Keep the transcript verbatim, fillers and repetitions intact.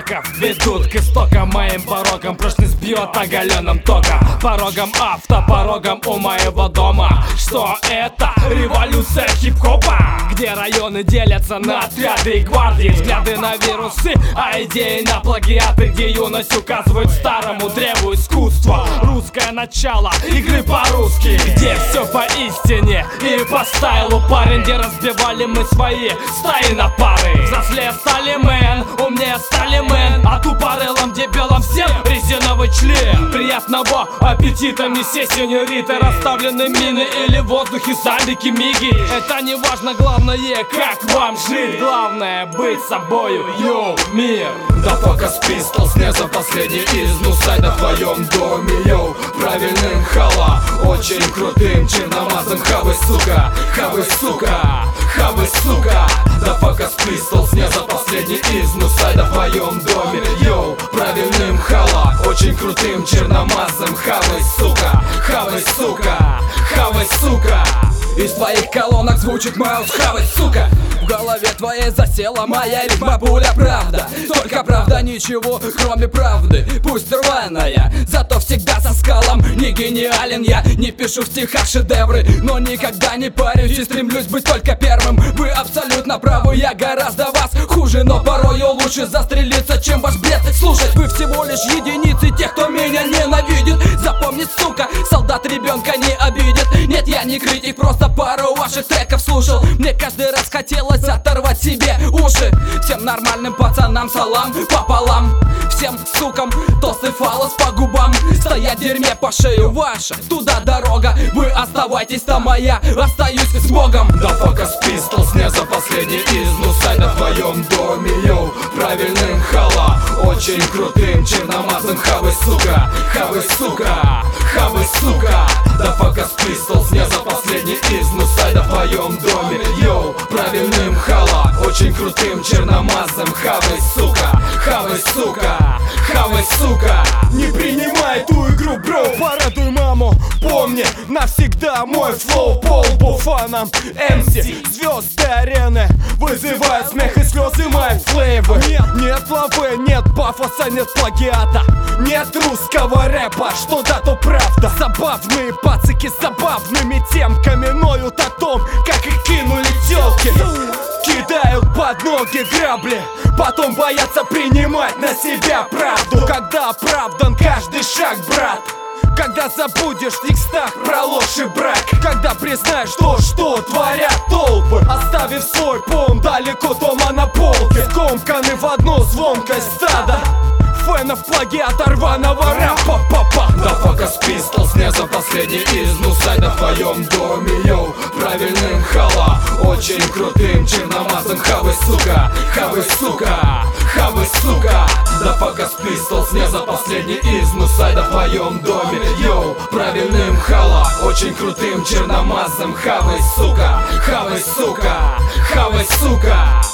знаков ведут к истокам моим порогам. Прочность бьет оголенным током, порогом авто, порогом у моего дома. Что это? Революция хип-хопа, где районы делятся на отряды и гвардии. Взгляды на вирусы, а идеи на плагиаты, где юность указывает старому древу искусства. Русское начало игры по-русски, где все поистине и по стайлу, парень, где разбивали мы свои стаи на пары. Взрослее стали мэн, умнее стали мэн, а тупорылым дебилам всем резиновый член. Приятного аппетита, месье сеньориты. Расставлены мины или в воздухе зомбики миги. Это не важно, главное, как вам жить. Главное быть собою, йоу, мир. Да фокус пистолс, не за последний из нусайда в твоем доме, йоу. Правильным хала, очень крутым черномазым. Хавы, сука, хавы, сука, хавы, сука. Да фокус пистолс, не за последний из нусайда в твоем доме, йоу. Правильным хала, очень крутым черномазым. Хавы, сука, хавы, сука, хавы, сука. Из твоих колонок звучит Маус, хавай, сука. В голове твоей засела моя рифма, пуля, правда. Только правда, ничего, кроме правды. Пусть рваная, зато всегда со скалом. Не гениален я, не пишу в стихах шедевры, но никогда не парюсь и стремлюсь быть только первым. Вы абсолютно правы, я гораздо вас хуже, но порою лучше застрелиться, чем ваш бред слушать. Вы всего лишь единицы тех, кто меня ненавидит. Запомни, сука, солдат ребенка не обидит. Нет, я не критик, просто пару ваших треков слушал. Мне каждый раз хотелось оторвать себе уши. Всем нормальным пацанам салам пополам. Всем сукам толстый фалос по губам. Стоять в дерьме по шею ваша, туда дорога. Вы оставайтесь там, а я остаюсь с Богом. Да фокус пистолс, не за последний из нусайда в твоем доме, йоу. Правильным хала, очень крутым черномазым. Хавы, сука, хавы, сука, хавы, сука. Да фокус пистолс, не за последний из нусайда в твоем доме, йоу. Правильным хала, очень крутым черномазым. Хавы, сука, хавы, сука, хавы, сука. Не принимай эту игру, бро, порадуй маму. Помни, навсегда мой флоу по лбу фанам. эм си, звезды арены вызывают смех и слезы мои флейвы. Нет, нет лавы, нет пафоса, нет плагиата, нет русского рэпа, что да, то правда. Забавные пацики с забавными темками ноют о том, как их кинули тёлки. Кидают под ноги грабли, потом боятся принимать на себя правду. Когда оправдан каждый шаг, брат, когда забудешь в текстах про ложь и брак, когда признаешь то, что творят толпы, оставив свой пом далеко дома на полке. Скомканы в одно звонкое стадо фенов плагиата рваного рэпа, папа. Да фокус пистолс, не за последний из нусайда в твоем доме, йоу. Правильным хала, очень крутым черномазым. Хавы, сука, хавы, сука, хавы, сука. Да фокус пистолс, не за последний из нусайда в твоем доме, йоу. Правильным хала, очень крутым черномазым. Хавы, сука, хавы, сука, хавы, сука.